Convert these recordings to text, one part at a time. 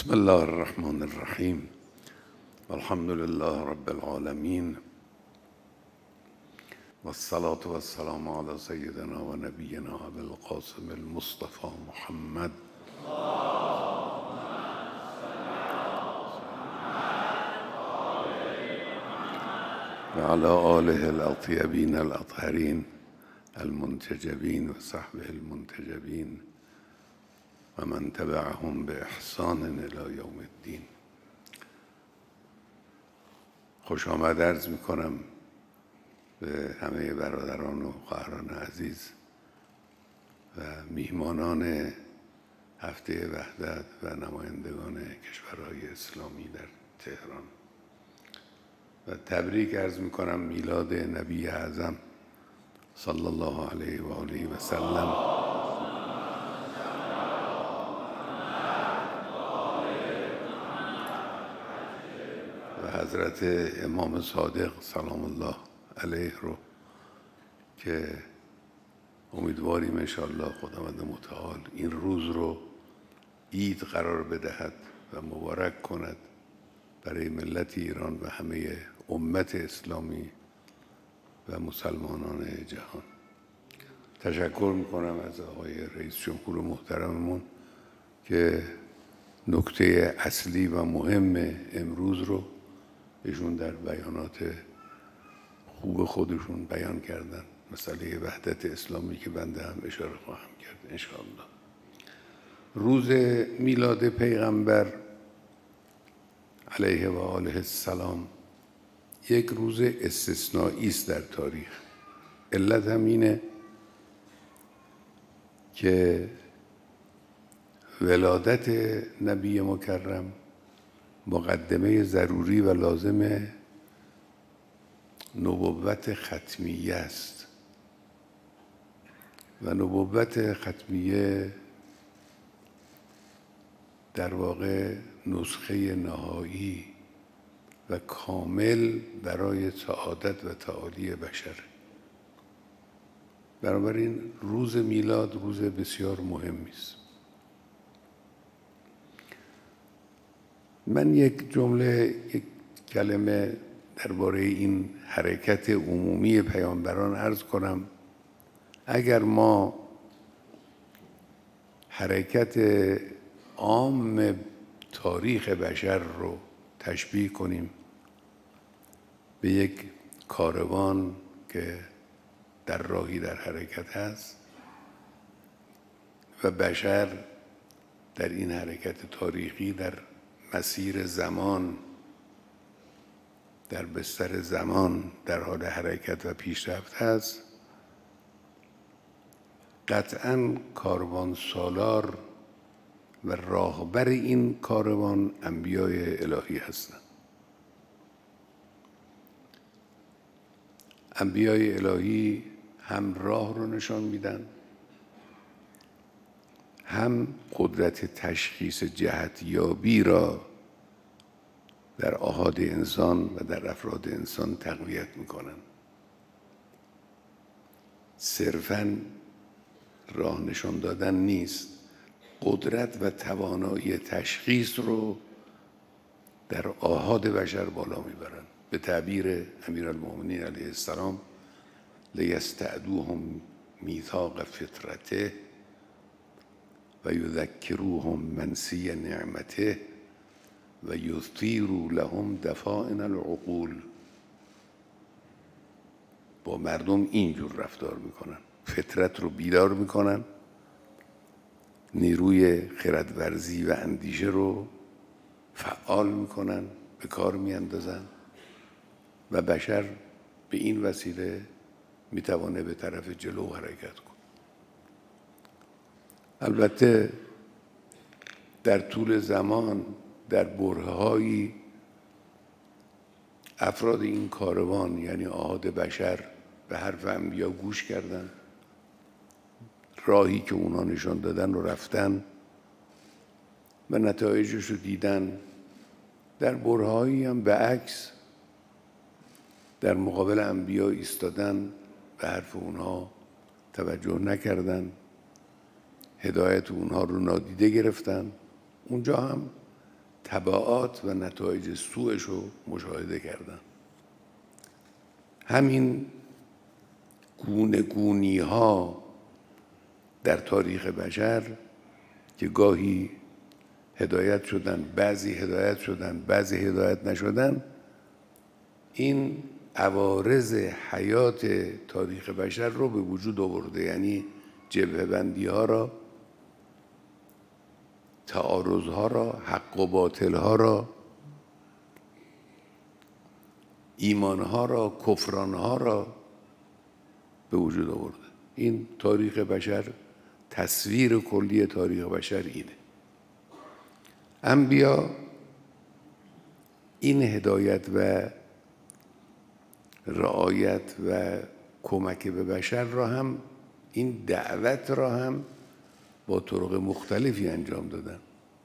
بسم الله الرحمن الرحیم الحمد لله رب العالمین والصلاة والسلام على سيدنا و نبینا ابی القاسم المصطفى محمد و علی آله الاطیبین الاطهرین المنتجبین و صحبه المنتجبین و من تبعهم بإحسان الی یوم الدین. خوش آمد عرض می کنم به همه برادران و خواهران عزیز و میهمانان هفته وحدت و نمایندگان کشورهای اسلامی در تهران و تبریک عرض می کنم میلاد نبی اعظم صلی الله علیه و آله و سلم و حضرت امام صادق سلام الله علیه رو که امیدواریم انشاءالله خداوند متعال این روز رو عید قرار بدهد و مبارک کند برای ملت ایران و همه امت اسلامی و مسلمانان جهان. تشکر میکنم از آقای رئیس جمهور محترممون که نکته اصلی و مهم امروز رو ایشون در بیانات خوب خودشون بیان کردن، مسئله وحدت اسلامی که بنده هم اشاره خواهم کرد انشاءالله. روز میلاد پیغمبر علیه و آله السلام یک روز استثنایی است در تاریخ. علت هم اینه که ولادت نبی مکرم مقدمه ضروری و لازم نبوت ختمیه است و نبوت ختمیه در واقع نسخه نهایی و کامل برای سعادت و تعالی بشر. بنابراین روز میلاد روز بسیار مهمی است. من یک کلمه درباره این حرکت عمومی پیامبران عرض کنم. اگر ما حرکت عام تاریخ بشر رو تشبیه کنیم به یک کاروان که در راهی در حرکت هست و بشر در این حرکت تاریخی در مسیر زمان، در بستر زمان در حال حرکت و پیشرفت هست، قطعاً کاروان سالار و راهبر این کاروان انبیای الهی هستند. انبیای الهی هم راه رو نشان میدن، هم قدرت تشخیص جهتیابی را در آحاد انسان و در افراد انسان تقویت میکنن. صرفاً راه نشان دادن نیست، قدرت و توانایی تشخیص رو در آحاد بشر بالا میبرن. به تعبیر امیرالمؤمنین علیه السلام لیستعدوهم میثاق فطرته و یذکروهم منسی نعمته و یثیروا لهم دفائن العقول. با مردم اینجور رفتار میکنن، فطرت رو بیدار میکنن، نیروی خردورزی و اندیشه رو فعال میکنن، به کار میاندازن و بشر به این وسیله میتوانه به طرف جلو حرکت کنه. البته در طول زمان در برهه‌هایی افراد این کاروان یعنی آحاد بشر به حرف انبیا گوش کردن، راهی که اونا نشان دادن رو رفتن و نتایجش رو دیدن. در برهه‌هایی هم به عکس در مقابل انبیا ایستادن، به حرف اونها توجه نکردن، هدایت اونها رو نادیده گرفتن. اونجا هم تبعات و نتایج سوءش رو مشاهده کردن. همین گونه گونی ها در تاریخ بشر که گاهی هدایت شدن، بعضی هدایت شدن، بعضی هدایت نشدن، این عوارض حیات تاریخ بشر رو به وجود آورده. یعنی جبهه بندی ها را، تعارض ها را، حق و باطل ها را، ایمان ها را، کفران ها را به وجود آورده. این تاریخ بشر، تصویر کلی تاریخ بشر اینه. انبیا این هدایت و رعایت و کمک به بشر را هم، این دعوت را هم با طرق مختلفی انجام دادن.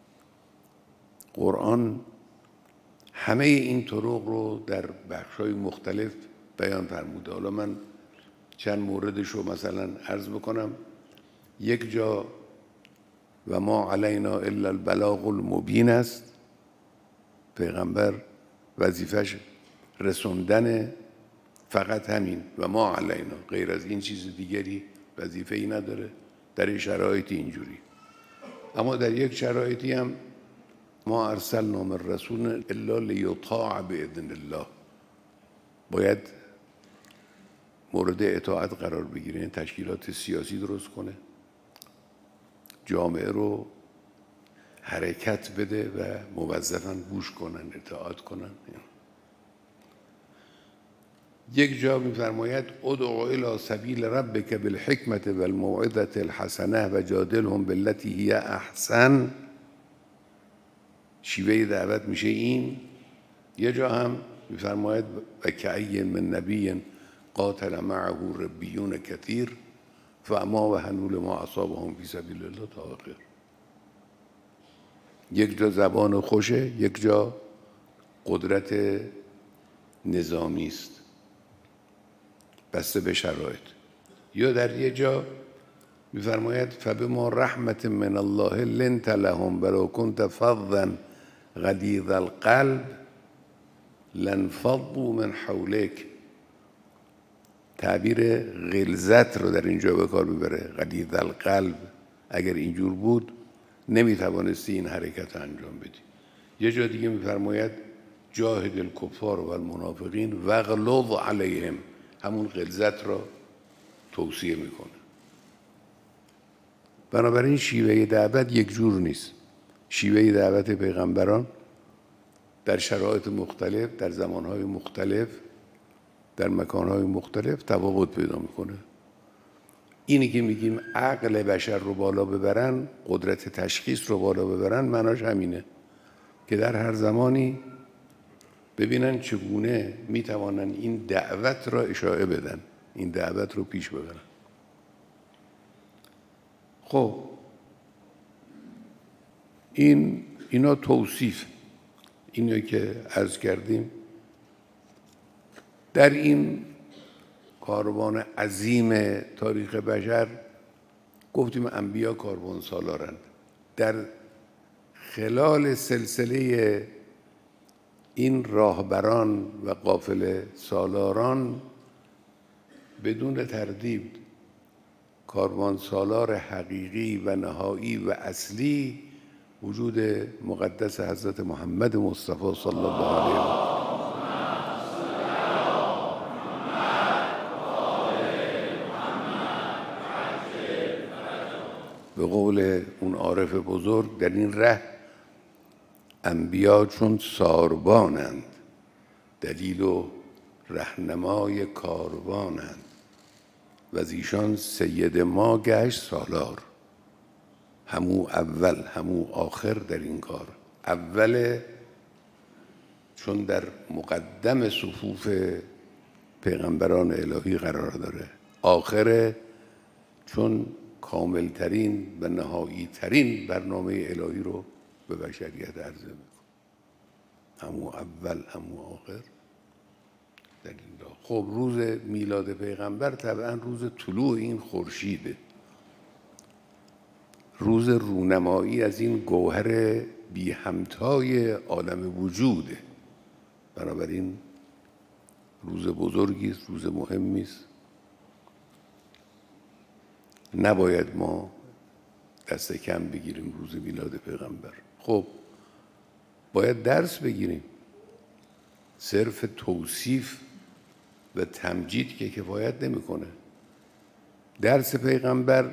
قرآن همه این طرق رو در بخش‌های مختلف بیان فرموده. حالا من چند موردش رو مثلا عرض بکنم. یک جا و ما علینا الا البلاغ المبین است. پیغمبر وظیفش رسوندن، فقط همین. و ما علینا، غیر از این چیز دیگری وظیفه‌ای نداره در شرایط اینجوری. اما در یک شرایطی هم ما ارسلنا من رسول الا لیطاع باذن الله، باید مورد اطاعت قرار بگیره. این تشکیلات سیاسی درست کنه، جامعه رو حرکت بده و موظفاً گوش کنن، اطاعت کنن. یک جا می‌فرماید ادع الی سبیل ربک بالحکمة والموعظة الحسنة و جادلهم بالتي هی احسن. شیوه دعوت میشه این. یه جا هم می‌فرماید و کأی من نبی قاتل معه ربیون کثیر فما وهنوا لما اصابهم فی سبیل الله تا آخر. یک جا زبان خوشه، یک جا قدرت نظامی است بسته به شرایط. یا در یک جا می‌فرماید فبما رحمة من الله لنت لهم ولو كنت فظا غلیظ القلب لانفضوا من حولک. تعبیر غلظت رو در اینجا به کار میبره، غلیظ القلب. اگر اینجور بود نمیتوانستی این حرکت انجام بدی. یه جا دیگه میفرماید جاهد الکفار و المنافقین واغلظ علیهم، همون غلظت را توصیه میکنه. بنابراین شیوه دعوت یک جور نیست. شیوه دعوت پیغمبران در شرایط مختلف، در زمانهای مختلف، در مکانهای مختلف تفاوت پیدا میکنه. اینی که میگیم عقل بشر رو بالا ببرن، قدرت تشخیص رو بالا ببرن، معناش همینه که در هر زمانی ببینن چگونه میتوانن این دعوت را اشاعه بدن، این دعوت رو پیش ببرن. خب اینا توصیف، اینو که عرض کردیم. در این کاروان عظیم تاریخ بشر گفتیم انبیا کاروان سالارند. در خلال سلسله این راهبران و قافله سالاران بدون تردید کاروان سالار حقیقی و نهایی و اصلی وجود مقدس حضرت محمد مصطفی صلی الله علیه و آله. به قول اون عارف بزرگ، در این ره انبیا چون ساربانند، دلیل و رهنمای کاروانند و از ایشان سید ما گشت سالار. همو اول همو آخر در این کار. اول چون در مقدم صفوف پیغمبران الهی قرار داره، آخر چون کاملترین و نهایی ترین برنامه الهی رو به بشریت عرضه میکنه. همو اول همو آخر در این راه. خب روز میلاد پیغمبر طبعا روز طلوع این خورشیده. روز رونمایی از این گوهر بی همتای عالم وجوده. بنابراین روز بزرگی است، روز مهمی است. نباید ما دست کم بگیریم روز میلاد پیغمبر. خب باید درس بگیریم. صرف توصیف و تمجید که کفایت نمیکنه. درس پیغمبر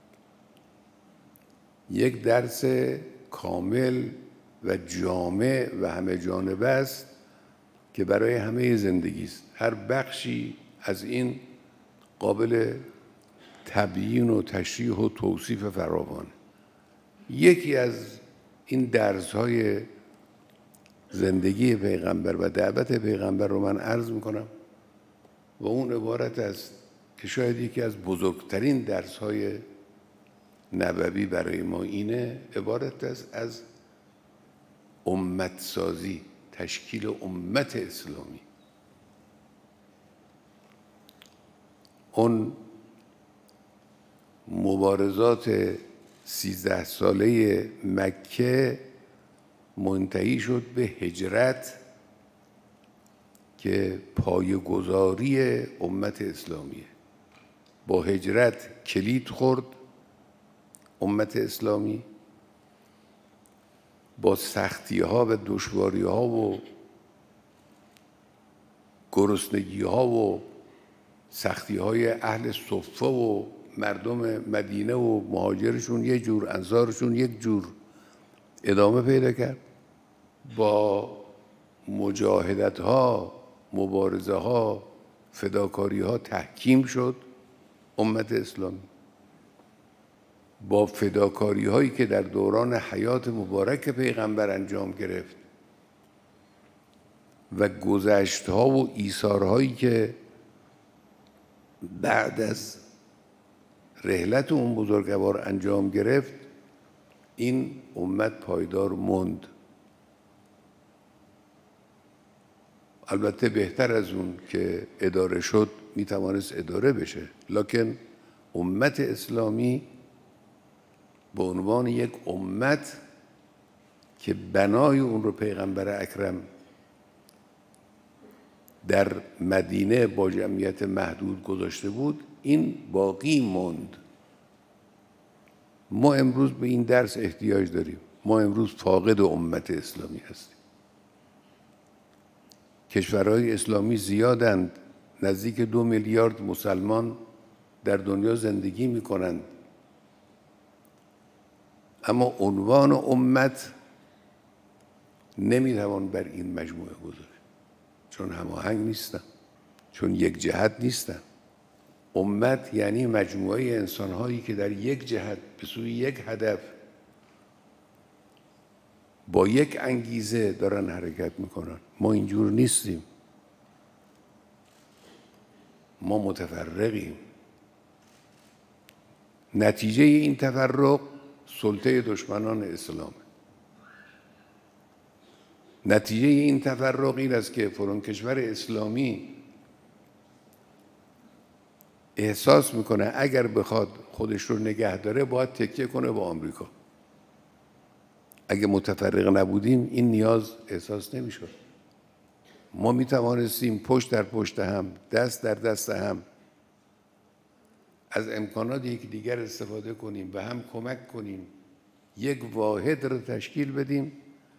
یک درس کامل و جامع و همه جانبه است که برای همه زندگی است. هر بخشی از این قابل تبیین و تشریح و توصیف فراوان. یکی از این درس‌های زندگی پیغمبر و دعوت پیغمبر رو من عرض میکنم و اون عبارت است که شاید یکی از بزرگترین درس‌های نبوی برای ما اینه. عبارت است از امت سازی، تشکیل امت اسلامی. اون مبارزات 13 ساله مکه منتهی شد به هجرت که پایه‌گذاری امت اسلامیه. با هجرت کلید خورد امت اسلامی، با سختی‌ها و دشواری‌ها و گرسنگی‌ها و سختی‌های اهل صفه و مردم مدینه و مهاجرشون یک جور، انصارشون یک جور ادامه پیدا کرد. با مجاهدت‌ها، مبارزه‌ها، فداکاری‌ها تحکیم شد امت اسلامی. با فداکاری‌هایی که در دوران حیات مبارک پیغمبر انجام گرفت و گذشت‌ها و ایثارهایی که بعد از رحلت اون بزرگوار انجام گرفت، این امت پایدار موند. البته بهتر از اون که اداره شد میتوانست اداره بشه، لکن امت اسلامی به عنوان یک امت که بنای اون رو پیغمبر اکرم در مدینه با جمعیت محدود گذاشته بود، این باقی موند. ما امروز به این درس احتیاج داریم. ما امروز فاقد امت اسلامی هستیم. کشورهای اسلامی زیادند، نزدیک 2 میلیارد مسلمان در دنیا زندگی می کنند، اما عنوان امت نمیتوان بر این مجموعه گذاشت، چون هماهنگ نیستن، چون یک جهت نیستن. امت یعنی مجموعه انسان‌هایی که در یک جهت به سوی یک هدف با یک انگیزه دارن حرکت میکنن. ما اینجور نیستیم. ما متفرقیم. نتیجه این تفرق سلطه دشمنان اسلام. نتیجه این تفرق این است که فرونکشور اسلامی احساس میکنه اگر بخواد خودش رو نگه داره باید تکیه کنه با آمریکا. اگه متفرق نبودیم این نیاز احساس نمیشد. ما میتوانستیم پشت در پشت هم، دست در دست هم از امکانات یکدیگر استفاده کنیم و هم کمک کنیم یک واحد رو تشکیل بدیم.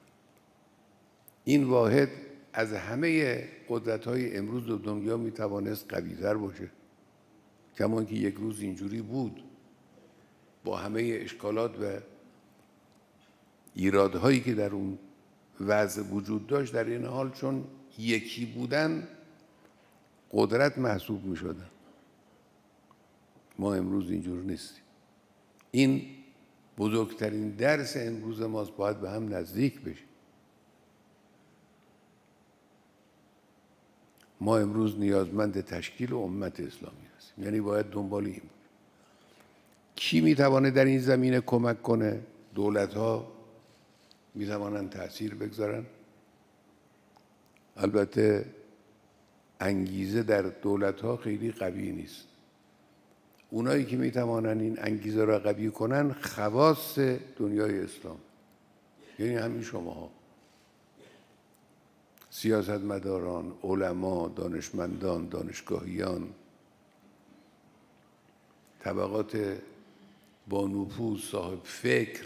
این واحد از همه قدرت‌های امروز دنیا میتوانست قوی‌تر باشه، کما که یک روز اینجوری بود با همه اشکالات و ایرادهایی که در اون وضع وجود داشت. در این حال چون یکی بودن قدرت محسوب می شدن. ما امروز اینجور نیستیم. این بزرگترین درس امروز ماست. باید به هم نزدیک بشیم. ما امروز نیازمند تشکیل امت اسلامی هستیم، یعنی باید دنبال این بود. کی میتوانه در این زمینه کمک کنه؟ دولت‌ها میتوانند تأثیر بگذارن. البته انگیزه در دولت‌ها خیلی قوی نیست، اونایی که میتوانن این انگیزه را قوی کنن خواص دنیای اسلام، یعنی همین شماها، سیاستمداران، علما، دانشمندان، دانشگاهیان، طبقات با نفوذ، صاحب فکر،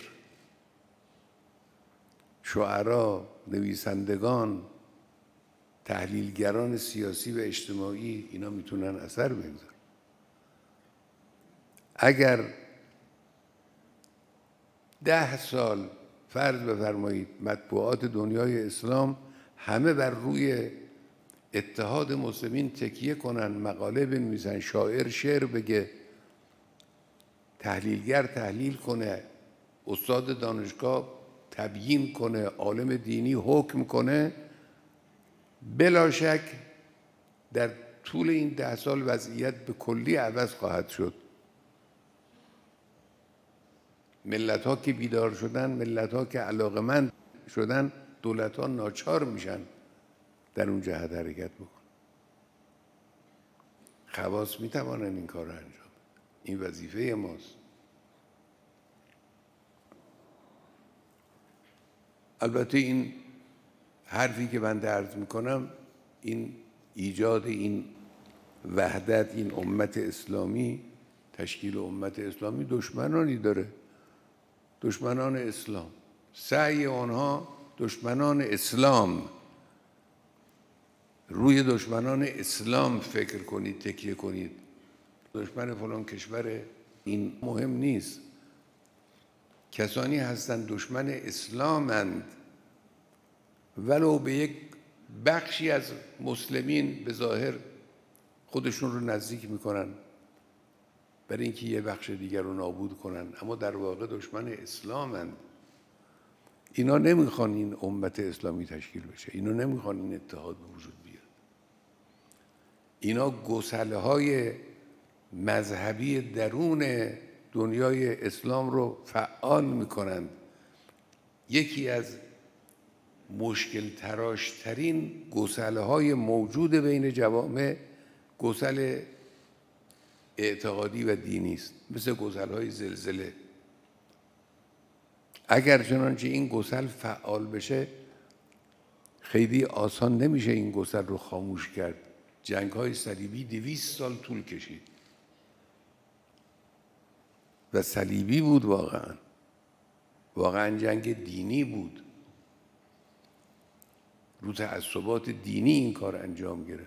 شعرا، نویسندگان، تحلیلگران سیاسی و اجتماعی، اینا میتونن اثر بگذارن. اگر 10 سال فرض بفرمایید مطبوعات دنیای اسلام همه بر روی اتحاد مسلمین تکیه کنن، مقاله بنویسن، شاعر شعر بگه، تحلیلگر تحلیل کنه، استاد دانشگاه تبیین کنه، عالم دینی حکم کنه، بلا شک در طول این 10 سال وضعیت به کلی عوض خواهد شد. ملت ها که بیدار شدن، ملت ها که علاقمند شدن، دولت ها ناچار میشن در اون جهت حرکت بکن. خواص میتوانن این کار رو انجام بدن. این وظیفه ماست. البته این حرفی که من عرض میکنم، این ایجاد این وحدت، این امت اسلامی، تشکیل امت اسلامی دشمنانی داره، دشمنان اسلام، سعی آنها دشمنان اسلام. روی دشمنان اسلام فکر کنید، تکیه کنید. دشمن فلان کشور، این مهم نیست. کسانی هستند دشمن اسلامند، ولو به یک بخشی از مسلمین به ظاهر خودشون رو نزدیک میکنن برای اینکه یه بخش دیگر رو نابود کنن، اما در واقع دشمن اسلامند. اینا نمیخوان این امت اسلامی تشکیل بشه، اینا نمیخوان این اتحاد به وجود بیاد. اینا گسلهای مذهبی درون دنیای اسلام رو فعال میکنند. یکی از مشکل تراشترین گسلهای موجود بین جوامع گسل اعتقادی و دینی است، مثل گسلهای زلزله. اگر چنانچه این گسل فعال بشه، خیلی آسان نمیشه این گسل رو خاموش کرد. جنگ‌های صلیبی 200 سال طول کشید و صلیبی بود، واقعاً جنگ دینی بود. رو تعصبات دینی این کار انجام گرفت.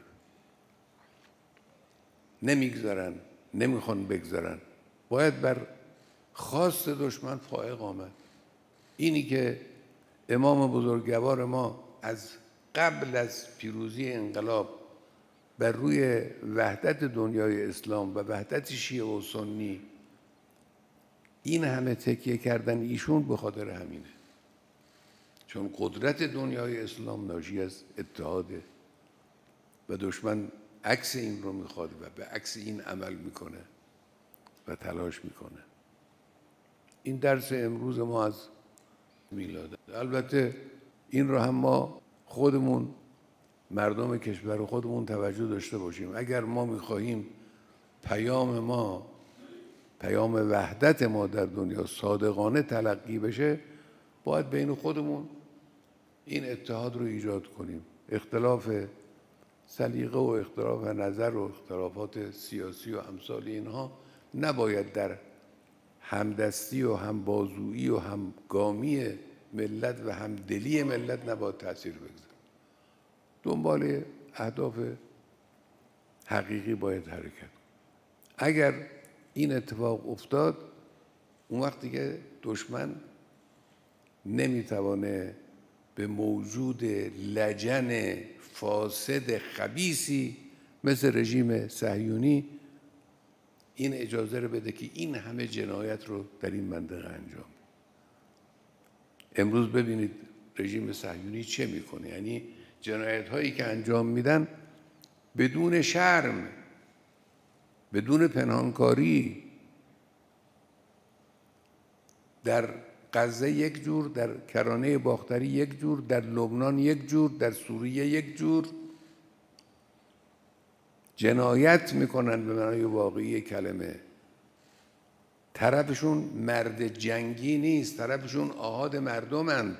نمیگذارن، نمیخوان بگذارن. باید بر خواست دشمن فائق آمد. اینی که امام بزرگوار ما از قبل از پیروزی انقلاب بر روی وحدت دنیای اسلام و وحدت شیعه و سنی این همه تکیه کردن ایشون به خاطر همینه، چون قدرت دنیای اسلام ناشی از اتحاده و دشمن عکس این رو میخواد و به عکس این عمل میکنه و تلاش میکنه. این درس امروز ما از میلاد. البته این رو هم ما خودمون مردم کشور خودمون توجه داشته باشیم. اگر ما میخواهیم پیام وحدت ما در دنیا صادقانه تلقی بشه، باید بین خودمون این اتحاد رو ایجاد کنیم. اختلاف سلیقه و اختلاف نظر و اختلافات سیاسی و امثال اینها نباید در همدستی و همبازویی و همگامی ملت و همدلی ملت نباید تأثیر بگذاره. دنبال اهداف حقیقی باید حرکت. اگر این اتفاق افتاد، اون وقتی که دشمن نمیتوانه به موجود لجن فاسد خبیثی مثل رژیم صهیونی این اجازه رو بده که این همه جنایت رو در این منطقه انجام. امروز ببینید رژیم صهیونی چه میکنه، یعنی جنایت هایی که انجام میدن بدون شرم، بدون پنهانکاری. در غزه یک جور، در کرانه باختری یک جور، در لبنان یک جور، در سوریه یک جور جنایت میکنن به معنای واقعی کلمه. طرفشون مرد جنگی نیست، طرفشون آحاد مردمند.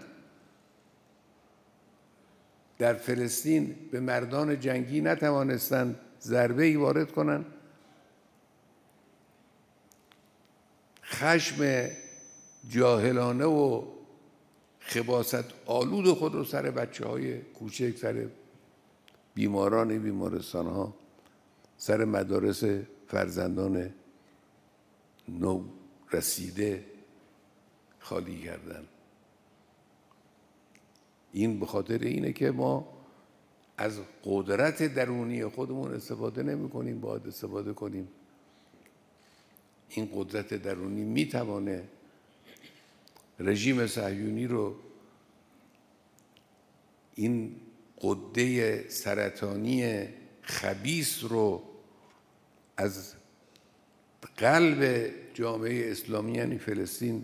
در فلسطین به مردان جنگی نتوانستند ضربه‌ای وارد کنند. خشم جاهلانه و خباثت آلود خود رو سر بچه‌های کوچک، سر بیماران بیمارستان‌ها، سر مدارس فرزندان نو رسیده خالی کردن. این به خاطر اینه که ما از قدرت درونی خودمون استفاده نمی کنیم، باید استفاده کنیم. این قدرت درونی میتوانه رژیم صهیونی رو، این غده سرطانی خبیث رو از قلب جامعه اسلامی یعنی فلسطین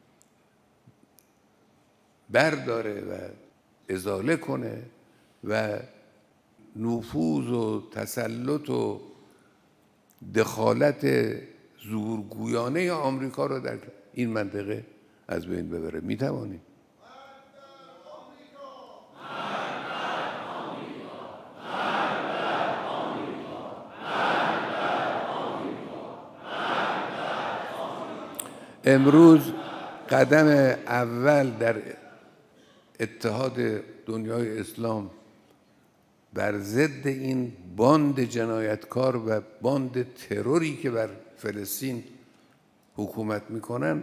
برداره و ازاله کنه و نفوذ و تسلط و دخالت زورگویانه آمریکا رو در این منطقه از بین ببره. میتوانیم. امروز قدم اول در اتحاد دنیای اسلام بر ضد این باند جنایتکار و باند تروری که بر فلسطین حکومت میکنن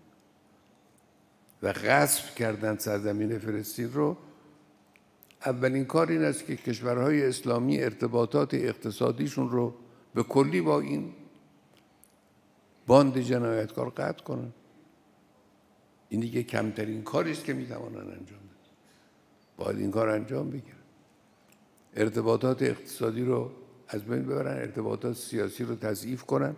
و غصب کردن سرزمین فلسطین رو، اولین کار این است که کشورهای اسلامی ارتباطات اقتصادیشون رو به کلی با این باند جنایتکار قطع کنن. این دیگه کمترین کاری است که میتوانن انجام بدن. باید این کار انجام بگیرن. ارتباطات اقتصادی رو از بین ببرن، ارتباطات سیاسی رو تضعیف کنن،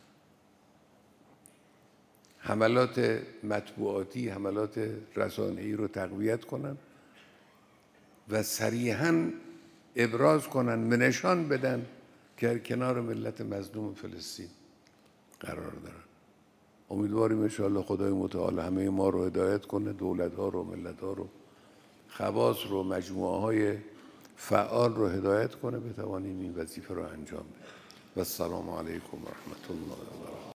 حملات مطبوعاتی، حملات رسانه‌ای رو تقویت کنن و صریحاً ابراز کنن، به نشان بدن که کنار ملت مظلوم فلسطین قرار دارن. امیدواریم ان شاءالله خدای متعال همه ما رو هدایت کنه، دولت‌ها رو، ملت‌ها رو، خواص رو، مجموعه‌های فعال رو هدایت کنه، بتوانیم این وظیفه رو انجام بدیم. و السلام علیکم و رحمت الله و برکاته.